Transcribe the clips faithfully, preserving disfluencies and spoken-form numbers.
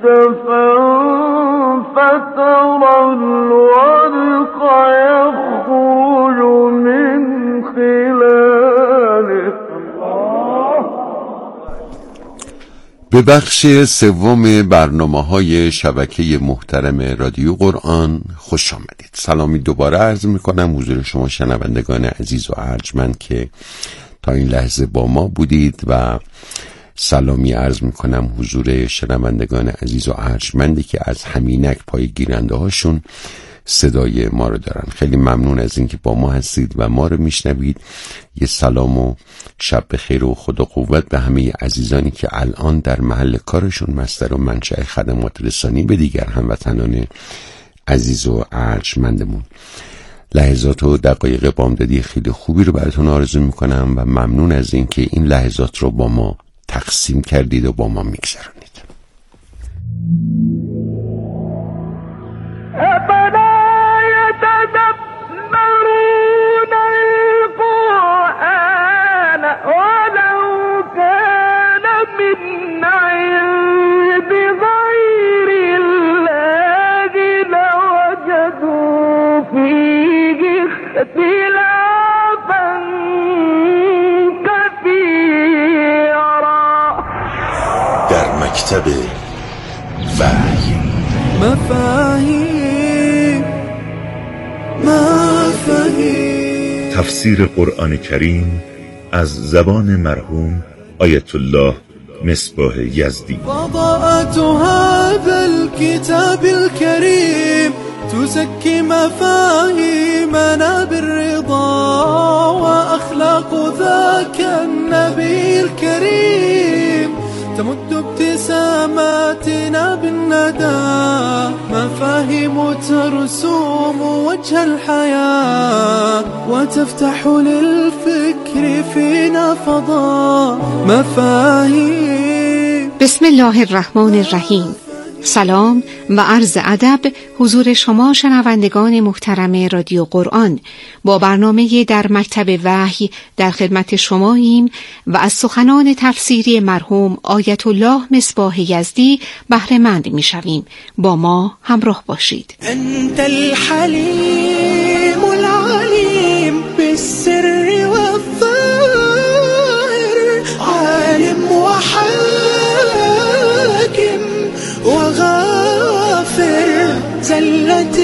كسفا فترى الودق يخرج من خلاله. به بخش سوم برنامه‌های شبکه محترم رادیو قرآن خوش آمدید. سلامی دوباره عرض می‌کنم حضور شما شنوندگان عزیز و ارجمند که تا این لحظه با ما بودید و سلامی عرض می‌کنم حضور شنوندگان عزیز و ارجمندی که از همینک پای گیرنده هاشون صدای ما رو دارن. خیلی ممنون از اینکه با ما هستید و ما رو میشنوید. یه سلام و شب بخیر و خدا قوت به همه عزیزانی که الان در محل کارشون مصدر و منشأ خدمات رسانی به دیگر هموطنان عزیز و ارجمندمون. لحظات و دقایق بامدادی خیلی خوبی رو براتون آرزو میکنم و ممنون از اینکه این لحظات رو با ما تقسیم کردید و با ما میگذرانید. در مکتب وحی مفاهیم مفاهیم تفسیر قرآن کریم از زبان مرحوم آیت الله مصباح یزدی. وضاءت هذا الكتاب الكريم تزكي مفاهيمنا بالرضا وأخلاق ذاك النبي الكريم تمد ابتساماتنا بالندى مفاهيم ترسوم وجه الحياة وتفتح للفكر فينا فضاء مفاهيم. بسم الله الرحمن الرحیم. سلام و عرض ادب حضور شما شنوندگان محترم رادیو قرآن. با برنامه در مکتب وحی در خدمت شماییم و از سخنان تفسیری مرحوم آیت الله مصباح یزدی بهره مند میشویم. با ما همراه باشید. انت الحلیم العلیم بالسر والظاهر عالم وحاكم وغافر زلة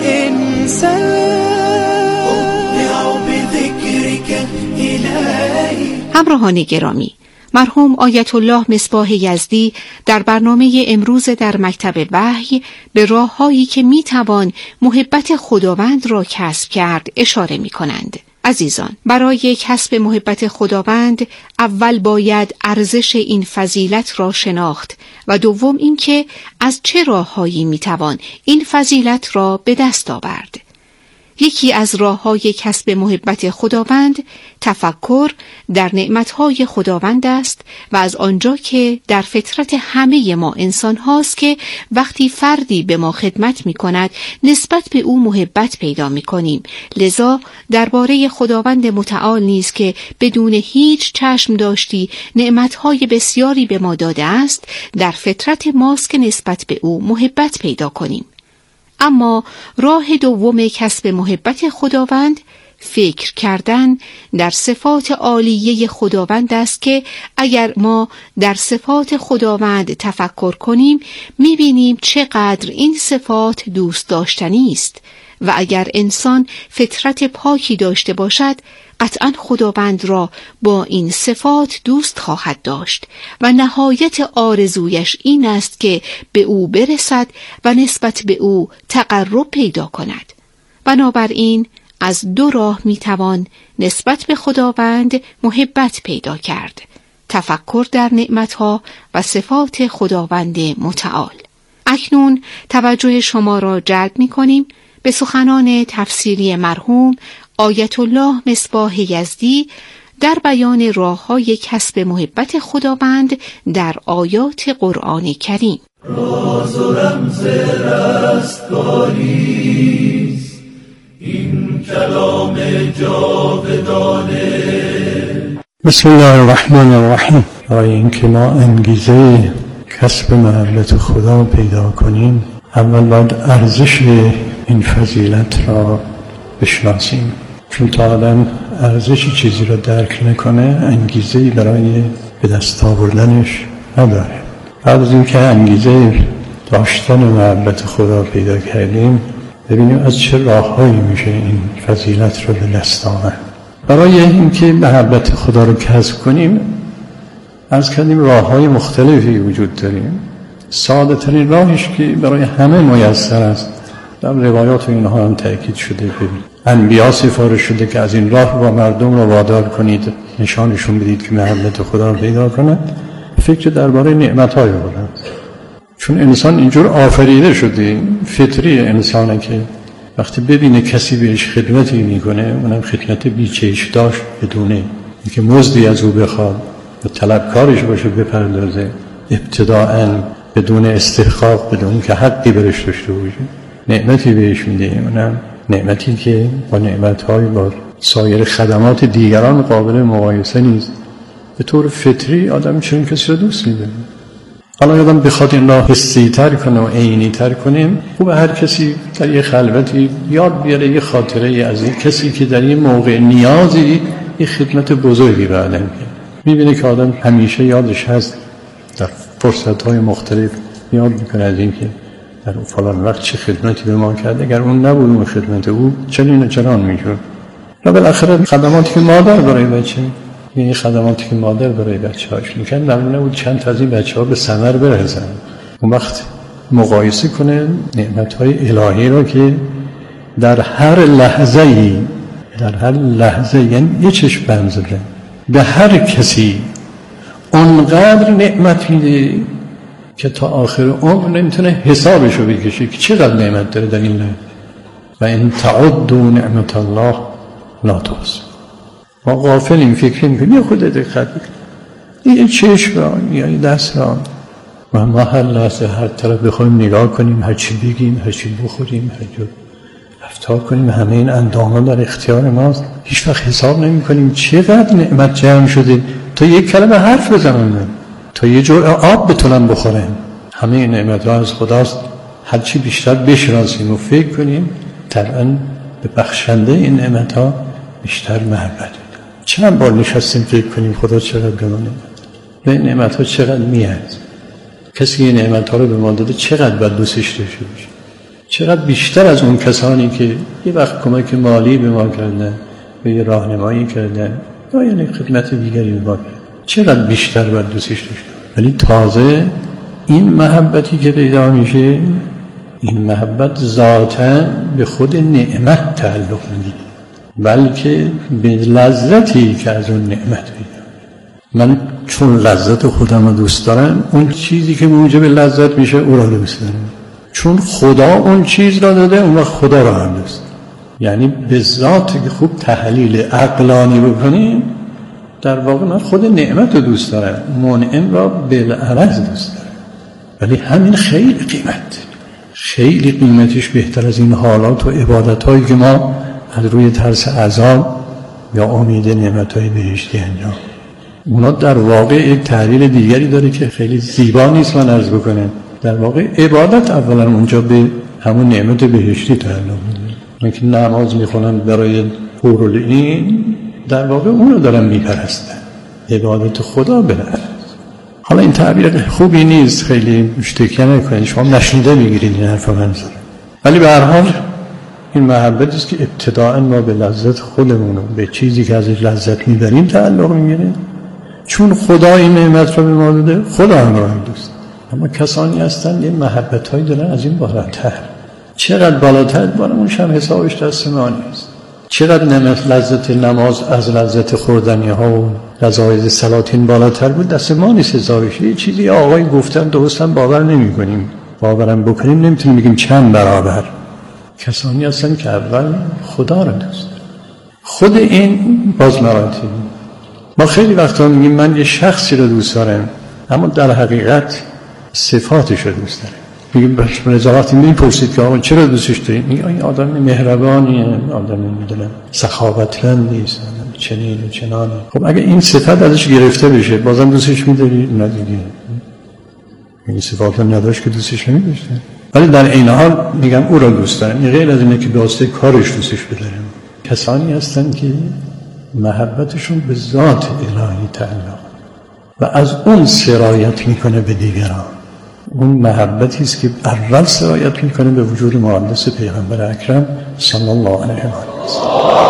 الإنسان أبدع بذكرك إلهي. همراهان گرامی، مرحوم آیت الله مصباح یزدی در برنامه امروز در مکتب وحی به راه‌هایی که میتوان محبت خداوند را کسب کرد اشاره می‌کنند. عزیزان، برای کسب محبت خداوند اول باید ارزش این فضیلت را شناخت و دوم اینکه از چه راه‌هایی میتوان این فضیلت را به دست آورد. یکی از راه‌های کسب محبت خداوند تفکر در نعمت‌های خداوند است و از آنجا که در فطرت همه ما انسان هاست که وقتی فردی به ما خدمت می‌کند نسبت به او محبت پیدا می‌کنیم. لذا درباره خداوند متعال نیز که بدون هیچ چشم داشتی نعمت‌های بسیاری به ما داده است، در فطرت ماست که نسبت به او محبت پیدا کنیم. اما راه دوم کسب محبت خداوند فکر کردن در صفات عالیه خداوند است که اگر ما در صفات خداوند تفکر کنیم می‌بینیم چقدر این صفات دوست داشتنی است و اگر انسان فطرت پاکی داشته باشد قطعاً خداوند را با این صفات دوست خواهد داشت و نهایت آرزویش این است که به او برسد و نسبت به او تقرب پیدا کند. بنابراین از دو راه میتوان نسبت به خداوند محبت پیدا کرد: تفکر در نعمتها و صفات خداوند متعال. اکنون توجه شما را جلب می‌کنیم به سخنان تفسیری مرحوم آیت الله مصباح یزدی در بیان راه‌های کسب محبت خداوند در آیات قرآن کریم. راز و رمز رستگاریست این کلام جاودانه. بسم الله الرحمن الرحیم. برای اینکه ما انگیزه کسب محبت خدا پیدا کنیم، اول باید ارزش این فضیلت را بشناسیم. چون تا آدم ارزش چیزی را درک نکنه، انگیزه‌ای برای به دست آوردنش نداره. بعد از اینکه انگیزه داشتن محبت خدا پیدا کردیم، ببینیم از چه راههایی میشه این فضیلت رو به دست آورد. برای اینکه محبت خدا رو کسب کنیم، عرض کردیم راههای مختلفی وجود داریم. ساده ترین راهش که برای همه میسر است، در روایات اینها هم تأکید شده، ببینید انبیا سفارش شده که از این راه با مردم رو وادار کنید، نشانشون بدید که محبت خدا رو پیدا کنند. فکر درباره نعمت‌های خدا، چون انسان اینجور آفریده شده، فطری انسانه که وقتی ببینه کسی بهش خدمتی میکنه، اونم خدمت بیچش داشت، بدونه اینکه مزدی از او بخواد و طلبکارش باشه بپردازه، ابتداءً بدون استحقاق، بدون که حقی برش داشته باشه، نعمتی بهش میده. اونم نعمتی که با نعمت‌های با سایر خدمات دیگران قابل مقایسه نیست. به طور فطری آدم چون کسی رو دوست می‌داره. حالا آدم بخواد این را حسی تر کنه و عینی تر کنیم، خوب هر کسی در یه خلوتی یاد بیاره یه خاطره از این کسی که در یه موقع نیازی یه خدمت بزرگی به آدم کرد. می‌بینه که آدم همیشه یادش هست، در فرصت‌های مختلف یاد می‌کنه از این که در فلان وقت چه خدمتی به ما کرد، اگر اون نبود اون خدمت او چنین و چنان میشد. و بالاخره خدماتی که مادر برای بچه، یعنی خدماتی که مادر برای بچه‌هاش میکنه، نمونه بود چند تا از این بچه‌ها به ثمر برسن. اون وقت مقایسه کنه نعمت‌های الهی را که در هر لحظه‌ای، در هر لحظه، یعنی یه چشم بند زده به هر کسی اونقدر نعمت میده که تا آخر عمر نمیتونه حسابشو بکشه که چقدر نعمت داره در این لحظه. و ان تعدوا نعمت الله لا تحصوها. ما غافلیم، فکر میکنیم یه خود دقت کنیم، یه چشم را یا یه دست را، و ما هر لحظه هر طرف بخوایم نگاه کنیم، هر چی بگیم، هر چی بخوریم، هر جور رفتار کنیم، همه این اندام‌ها در اختیار ماست. هیچ وقت حساب نمی‌کنیم چقدر نعمت جمع شده تا یک کلمه حرف بزنن، تا یه جور آب بتونن بخورن. همه این نعمت‌ها از خداست. هر چی بیشتر بشناسیم و فکر کنیم، طبعاً به بخشنده این نعمت‌ها بیشتر محبت می‌کنیم. چند بار نشستیم فکر کنیم خدا چقدر به ما نعمت داده، به نعمت‌ها چقدر می‌ارزه. کسی این نعمت‌ها رو به ما داده چقدر باید دوستش داشته باشیم، چقدر بیشتر از اون کسانی که یه وقت کمک مالی به ما کردن و یه راهنمایی کردن یا یعنی خدمت دیگری به ما کردن، چقدر بیشتر باید دوستش داشته. ولی تازه این محبتی که پیدا میشه، این محبت ذاتاً به خود نعمت تعلق نمیگیره، بلکه به لذتی که از اون نعمت پیدا. من چون لذت خودم رو دوست دارم، اون چیزی که موجب لذت میشه او را دوست دارم. چون خدا اون چیز را داده، اون وقت خدا را هم دوست. یعنی به ذات که خوب تحلیل عقلانی بکنیم، در واقع من خود نعمت رو دوست دارم، منعم را بالعرض دوست دارم. ولی همین خیلی قیمت، خیلی قیمتش بهتر از این حالات و عبادت هایی که ما از روی ترس عذاب یا امید نعمت های بهشتی انجام. اونا در واقع یک تحلیل دیگری داره که خیلی زیبا نیست من عرض بکنم. در واقع عبادت اولا اونجا به همون نعمت بهشتی تعلق میده. من که نماز میخونم برای حورالعین، در واقع اونو دارم میپرستم، عبادت خدا برد. حالا این تعبیر خوبی نیست، خیلی مشتکیه نکنید، شما نشنیده میگیرید این حرف من زاره. ولی به هر حال این محبتی است که ابتداءً ما به لذت خودمون، به چیزی که ازش لذت میبریم تعلق میگیره. چون خدا این نعمت رو به ما داده، خدا هم را دوست. اما کسانی هستن یه محبت‌هایی دارن از این بالاتر. چقدر بالاتر بارمون هم حسابش دست ما نیست. چقدر نعمت لذت نماز از لذت خوردنی ها و لذایز سلاطین بالاتر بود، دست ما نیست حسابش. یه چیزی آقای گفتن درستم باور نمی کنیم، باورم بکنیم نمیتونیم بگیم چند برابر. کسانی هستن که اول خدا را دوست. خود این باز مراتبی. ما خیلی وقتا میگیم من یه شخصی رو دوست دارم، اما در حقیقت صفاتش رو دوست دارم. میگیم باش وقتی میپرسید که آقا چرا دوستش دارید، میگه این آدم مهربانیه، آدم میدونم سخاوتمندی است، چنین و چنانه. خب اگه این صفت ازش گرفته بشه بازم دوستش می‌داری؟ نه دیگه. این صفات رو نداشت که دوستش نمی‌داشتن، ولی در این حال میگم او را دوست دارن. این غیر از اینه که به واسطه کارش دوستش بدارن. کسانی هستن که محبتشون به ذات الهی تعلق و از اون سرایت میکنه به دیگران. اون محبتی است که اول سرایت میکنه به وجود مقدس پیغمبر اکرم صلی الله علیه و آله.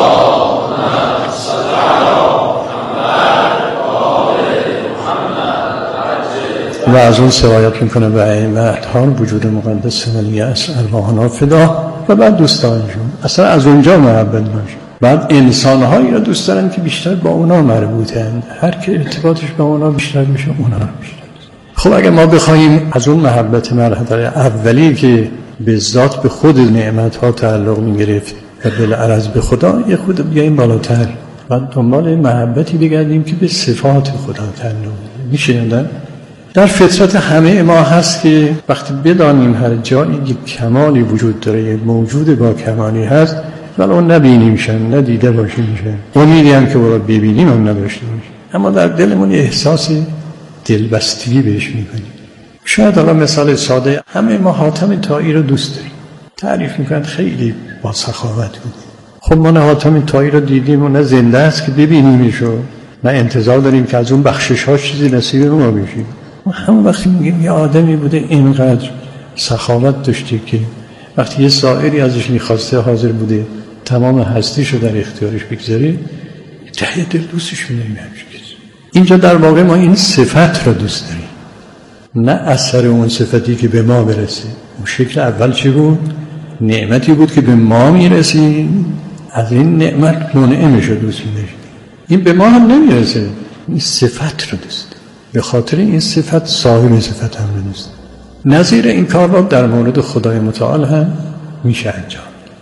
و از اون سرایت میکنه به ائمه‌ها وجود مقدس ولی اصل ارواحنا فدا و بعد دوستانشون. اصلا از اونجا محبت باشه. بعد انسان‌هایی را دوست دارن که بیشتر با اونا مربوطن، هر که ارتباطش با اونا بیشتر میشه اونا رو بیشتر. خب اگه ما بخوایم از اون محبت مرحله اولی که به ذات به خود نعمت‌ها تعلق می‌گرفت و بالعرض به خدا یه خود بیاییم بالاتر، بعد دنبال محبتی بگردیم که به صفات خدا تعلق میشه. یادن در فطرت همه ما هست که وقتی بدانیم هر جایی یک کمالی وجود داره، یک موجود با کمالی هست، ولی اون نبینیمشن، ندیده باشیمشن، امیدی هم که برای ببینیم هم نداشته باشیم، اما در دلمون احساس دلبستگی بهش میکنیم. شاید الان مثال ساده، همه ما حاتم طایی رو دوست داریم، تعریف میکنن خیلی با سخاوت بود. خب ما نه حاتم طایی رو دیدیم و نه زنده است که ببینیمشو، نه انتظار داریم که از اون بخشش ها چیزی نصیب ما بشیم. ما همون وقتی میگیم یه آدمی بوده اینقدر سخاوت داشته که وقتی یه سائری ازش میخواسته حاضر بوده تمام هستیشو در اختیارش بگذاره، ته دل دوستش می‌داریم. اینجا در واقع ما این صفت رو دوست داریم، نه اثر اون صفتی که به ما برسه. اون شکل اول چی بود؟ نعمتی بود که به ما میرسید، از این نعمت منعمش رو دوست می‌داشتیم. این به ما هم نمیرسه، این صفت رو دوست داریم، به خاطر این صفت صاحب صفت هم رو دوست داریم. نظیر این کار رو در مورد خدای متعال هم میشه انجام.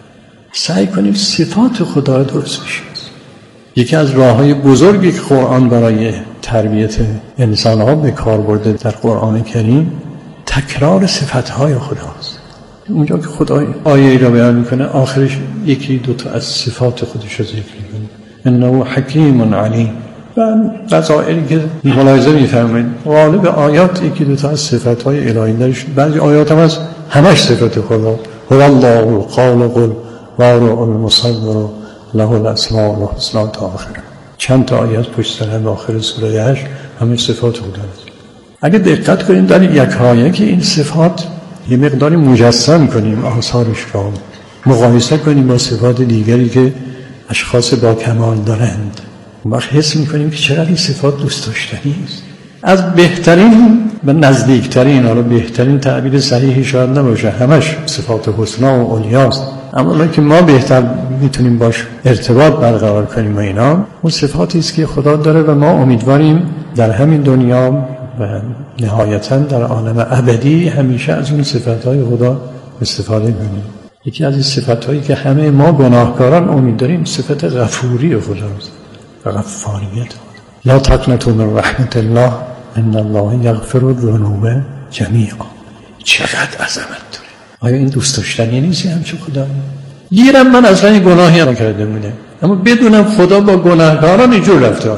سعی کنیم صفات خدا رو درست بشیم. یکی از راه‌های بزرگی که قرآن برای تربیت انسان‌ها به کار برده در قرآن کریم تکرار صفت‌های خداست. اونجا که خدا آیه‌ای را بیان می‌کنه آخرش یکی دو تا از صفات خودش رو ذکر می‌کنه. انه حکیم علیم. و نظائری که ملاحظه می‌فرمایید غالب آیات یکی دو تا از صفت‌های الهی درش، بعضی آیات هم از همش صفات خدا. هو الله الخالق البارئ المصور له الاسماء الحسنى تا آخر. چند تا آیات پشت سر هم آخر سوره هشت همه صفات خداست. اگه دقت کنیم در یک آیه که این صفات یه مقداری مجسم کنیم، آثارش را مقایسه کنیم با صفات دیگری که اشخاص با کمال دارند، اون وقت حس میکنیم که چقدر این صفات دوست داشتنی است. از بهترین و نزدیکترین، حالا بهترین تعبیر صحیحی شاید نباشه، همش صفات حسنا و علیاست، اما اون که ما بهتر میتونیم باش ارتباط برقرار کنیم و اینا، اون صفاتی است که خدا داره و ما امیدواریم در همین دنیا و نهایتاً در عالم ابدی همیشه از اون صفاتهای خدا استفاده کنیم. یکی از این صفاتهایی که همه ما گناهکاران امید داریم صفت غفوری خداست و غفاریت. لا تقنطوا من رحمت الله ان الله یغفر الذنوب جمیعا. چقدر عظمت داره. آیا این دوست داشتنی نیست همچون خدا؟ گیرم من اصلا این گناهی نکرده بودم، اما بدونم خدا با گناهکاران اینجور رفتار،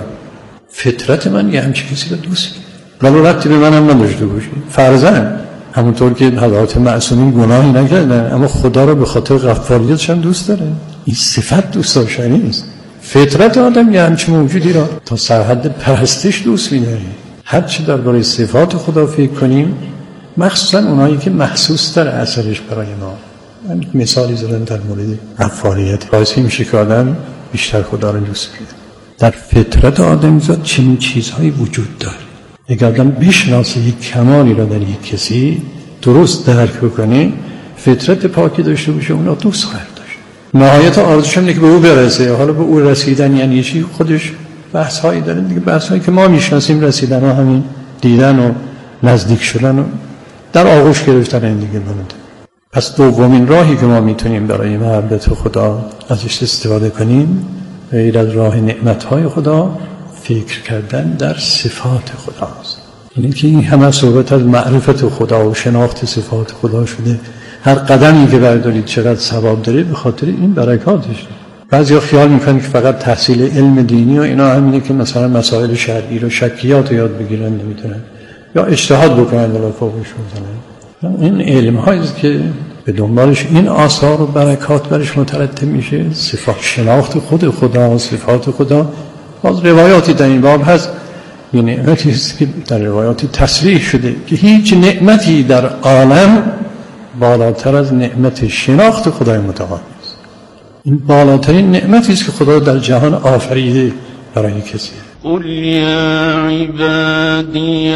فطرت من یه همچین کسی رو دوست دارم، ولی ربطی به منم نداشته باشه. فرضاً همونطور که حضرات معصومین گناهی نکردن اما خدا رو به خاطر غفاریتش هم دوست داره. این صفت دوست داشتنی نیست. فطرت آدم یه همچین موجودی را تا سرحد پرستش دوست می‌داره. هر چی درباره صفات خدا فکر کنیم، مخصوصا اونایی که محسوس تر اثرش برای ما، من مثالی زدم در مورد غفاریت، باعث میشه که آدم بیشتر خدا رو دوست بیاره. در فطرت آدمیزاد چنین چیزهایی وجود داره. اگر آدم بشناسه یک کمالی را در یک کسی درست درک بکنه، فطرت پاکی داشته باشه، اونا دوست خواهد داشت. نهایت آرزوش اینه که به او برسه. حالا به او رسیدن یعنی چی؟ خودش بحث هایی داره دیگه، بحث هایی که ما میشناسیم رسیدن ها همین دیدن و نزدیک شدن و در آغوش گرفتن این دیگه بوده. پس دومین راهی که ما میتونیم برای محبت خدا ازش استفاده کنیم غیر از راه نعمت‌های خدا فکر کردن در صفات خداست. یعنی که این همه صحبت از معرفت خدا و شناخت صفات خدا شده. هر قدمی که بردارید چقدر ثواب داره به خاطر این برکاتش. بعضیا خیال میکنن که فقط تحصیل علم دینی و اینا همینه که مثلا مسائل شرعی رو شکیات یاد بگیرن نمیتونن. یا اجتهاد بکنند و فوقش بزنند. این علم هاییست که به دنبالش این آثار و برکات برش مترتب میشه. صفات شناخت خود خدا، صفات خدا. باز روایاتی در این باب هست، این نعمتی است که در روایاتی تصریح شده که هیچ نعمتی در عالم بالاتر از نعمت شناخت خدای متعال است. این بالاترین نعمتی است که خدا در جهان آفریده برای کسی. قل یا عبادی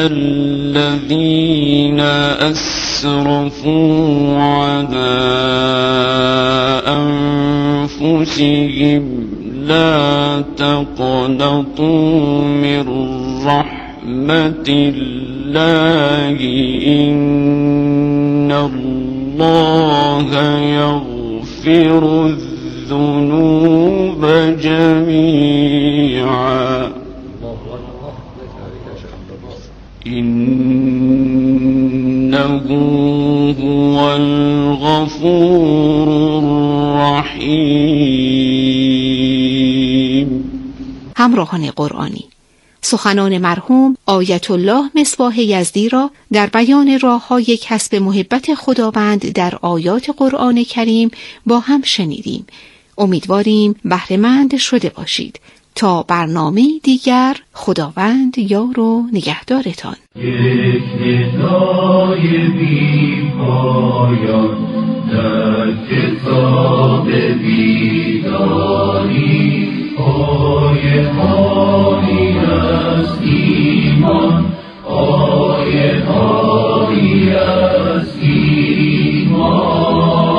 الذین اسرفوا علی انفسهم لا تقنطوا من رحمت الله ان الله یغفر الذنوب جمیعا إنه هو الغفور الرحیم. همراهان قرآنی، سخنان مرحوم آیت الله مصباح یزدی را در بیان راه‌های کسب محبت خداوند در آیات قرآن کریم با هم شنیدیم. امیدواریم بهره‌مند شده باشید. تا برنامه دیگر، خداوند یار و نگهدارتان. یک ندای بی پایان در کتاب بیداری، آیه هایی از ایمان، آیه هایی از ایمان.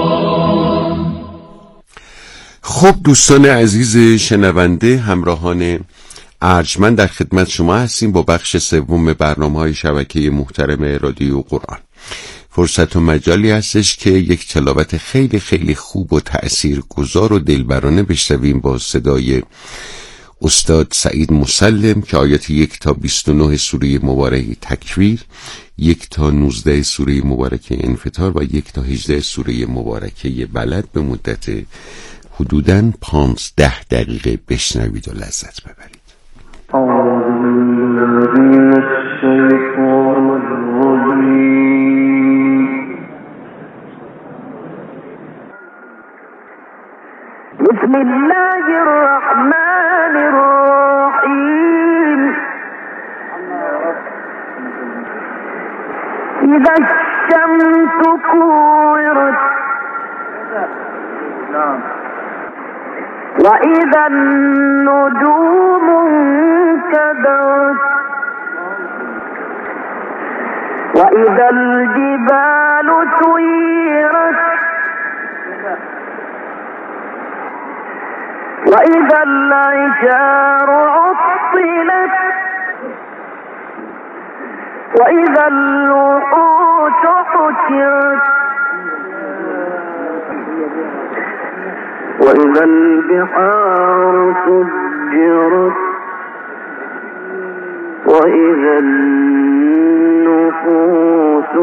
خب دوستان عزیز شنونده، همراهان ارجمند در خدمت شما هستیم با بخش سوم برنامه‌های شبکه محترم رادیو قرآن. فرصت و مجالی هستش که یک تلاوت خیلی خیلی خوب و تأثیرگذار و دلبرانه بشنویم با صدای استاد سعید مسلم که آیات یک تا بیست و نه سوره مبارکه تکویر، یک تا نوزده سوره مبارکه انفطار و یک تا هجده سوره مبارکه بلد به مدت حدوداً پانزده دقیقه بشنوید و لذت ببرید. بسم الله الرحمن الرحیم. اذا الشمس كورت وإذا النجوم انكدرت وإذا الجبال سيرت وإذا العشار عطلت وإذا الوحوش حشرت وإذا البحار سجرت وإذا النفوس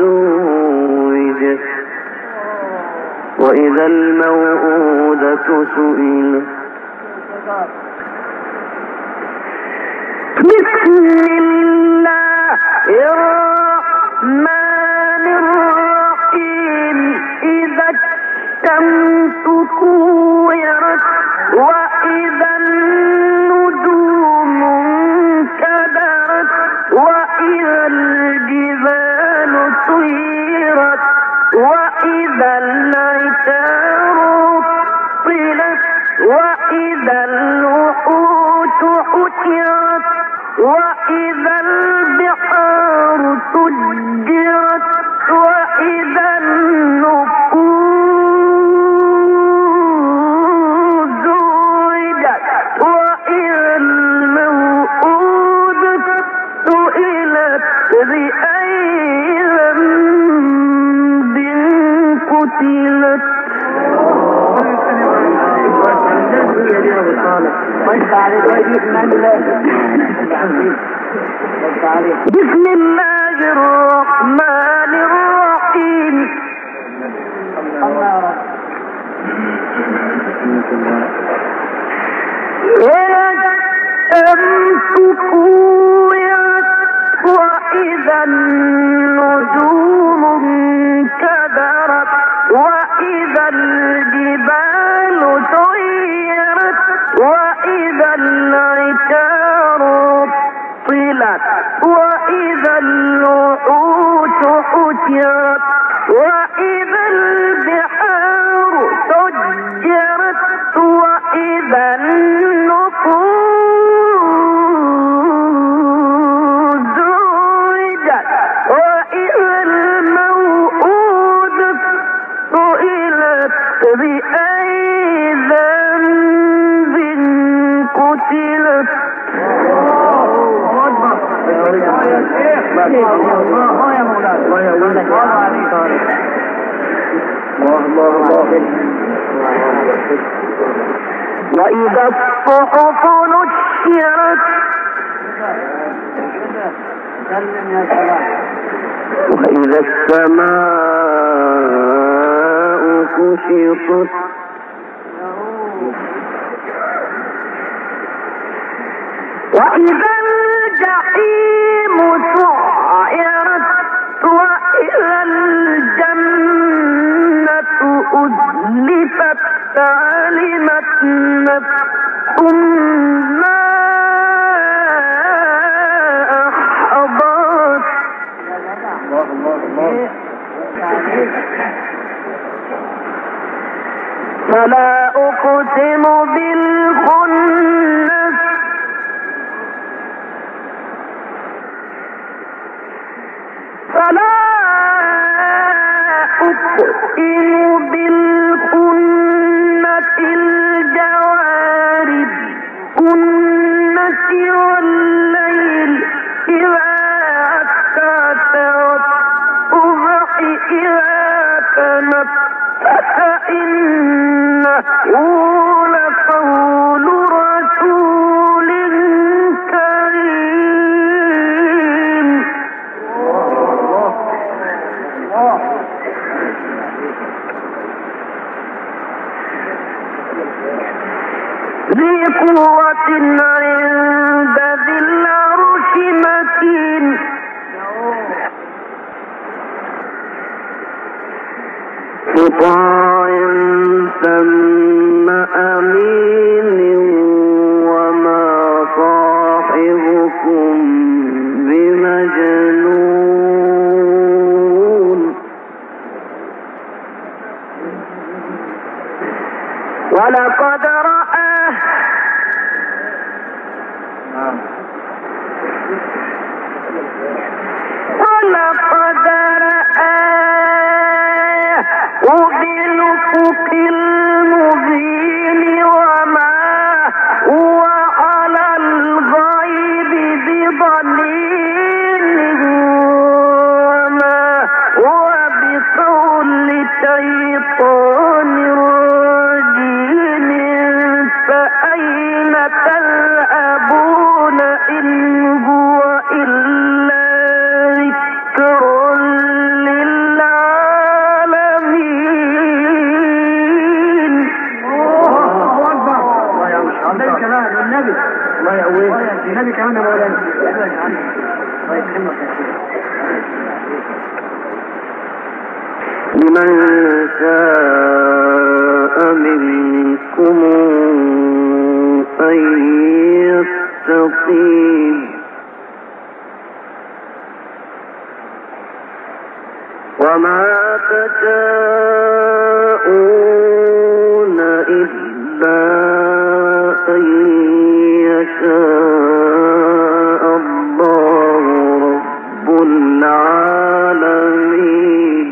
زوجت وإذا الموءودة سئلت. بسم الله الرحمن الرحيم. إذا الشمس كورت وإذا النجوم انكدرت وإذا الجبال سيرت وإذا العشار عطلت وإذا الوحوش حشرت وإذا البحار سجرت وإذا النفوس زوجت وإذا الموءودة سئلت بأي ذنب قتلت. بسم الله الرحمن الرحيم. إذا الشمس كورت وإذا وإذا البحار سجرت وإذا النفوس زوجت وإذا الموءودة سئلت بأي ذنب قتلت. وإذا الصحف نشرت وإذا السماء كشطت وإذا الجحيم سعرت وإذا الجنة أزلفت علمت نفس ما أحضرت. فلا أقسم بالخنس فلا أقسم بالخنس الجوار الكنس والليل إذا عسعس والصبح إذا تنفس إنه لقول رسول كريم. ذي قوة عند ذي العرش مكين مطاع ثم أمين وما صاحبكم بمجنون ولقد رآه ولقد رآه بالأفق المبين وما هو على الغيب بضنين وما هو بقول شيطان رجيم. فأين تذهبون إن هو إلا ذكر للعالمين. الله يقويك النبي كمان يا مولانا. لمن شاء منكم أن يستقيم وما تشاءون إلا أن يشاء الله رب العالمين.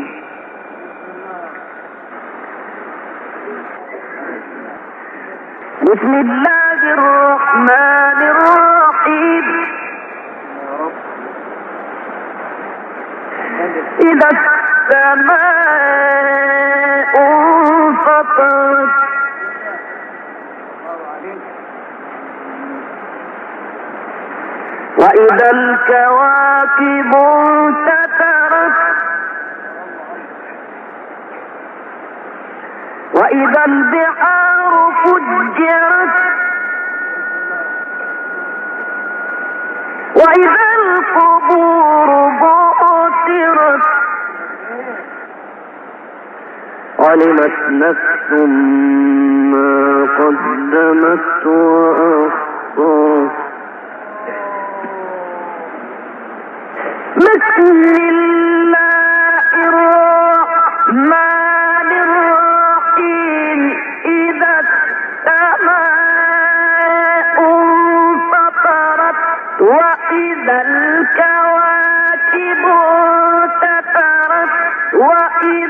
بسم الله الرحمن الرحيم. إذا السماء انفطرت وإذا الكواكب انتثرت وإذا البحار فجرت وإذا القبور بعثرت علمت نفس ما قدمت وأخرت. بسم الله الرحمن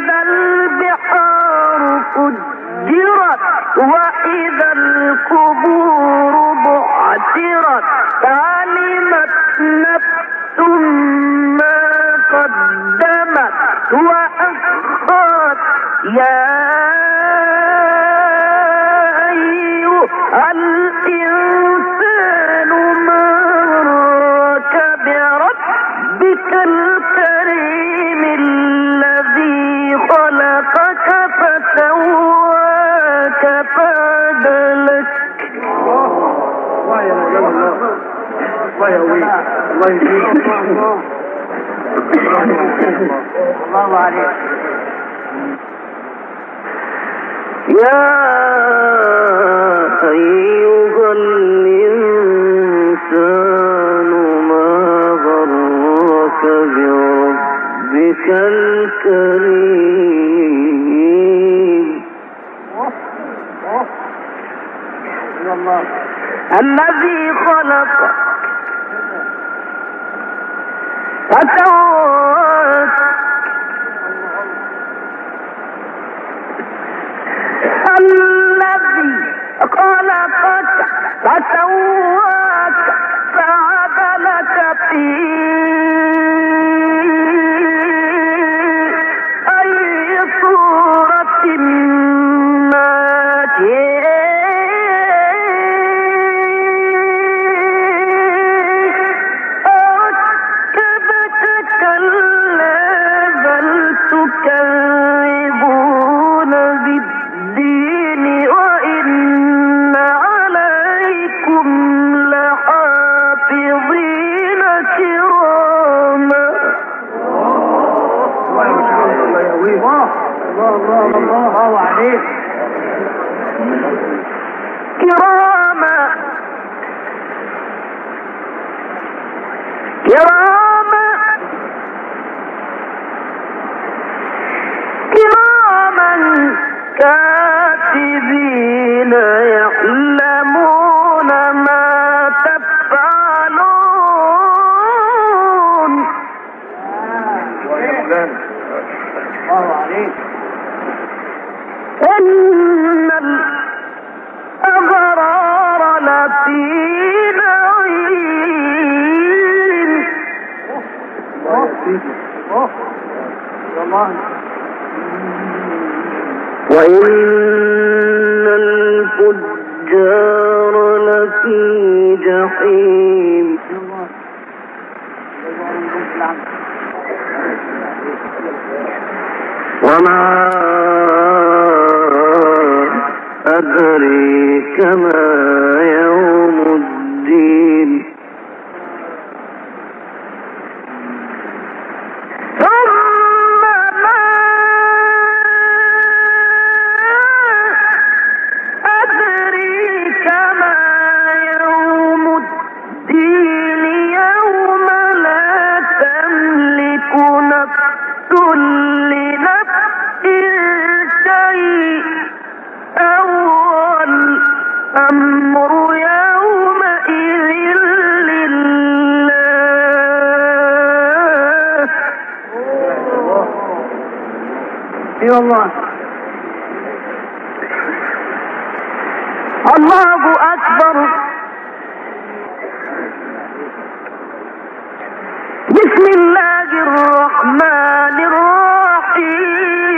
وإذا البحار فجرت وإذا القبور بعثرت علمت نفس ما قدمت وأخرت يا أيها الإنسان ما غرك بربك الكريم الذي خلقك فسواك فعدلك. الله يا الله الله يهويك الله يهديك الله عليك. يا أيها الإنسان ما غرك بربك الكريم الذي خلقك فسواك الذي خلقك فسواك فعدلك في أي صورة ما ركبك كلا بل تكذبون بالدين وإن عليكم لحافظين كراما. الله عليك كراما كراما كراما كاتبين يعلمون ما تفعلون. الله عليك. إن الأبرار لفي نعيم وإن الفجار لفي جحيم. وما أدريك ما يوم الدين. ثم ما أدريك ما يوم الدين يوم لا تملك نفس لنفس شيئا والأمر يومئذ لله. يا الله الله أكبر.